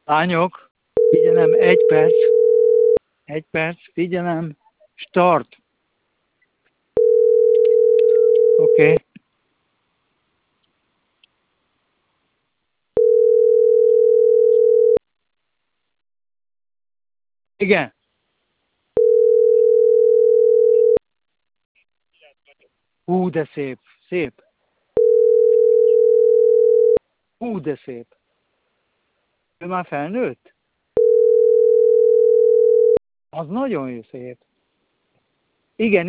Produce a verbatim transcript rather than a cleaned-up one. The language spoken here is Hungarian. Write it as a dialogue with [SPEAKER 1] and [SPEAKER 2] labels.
[SPEAKER 1] Lányok, figyelem, egy perc, egy perc, figyelem, start. Oké. Okay. Igen. Hú, de szép, szép. Hú, de szép. Ő már felnőtt? Az nagyon jó szép. Igen.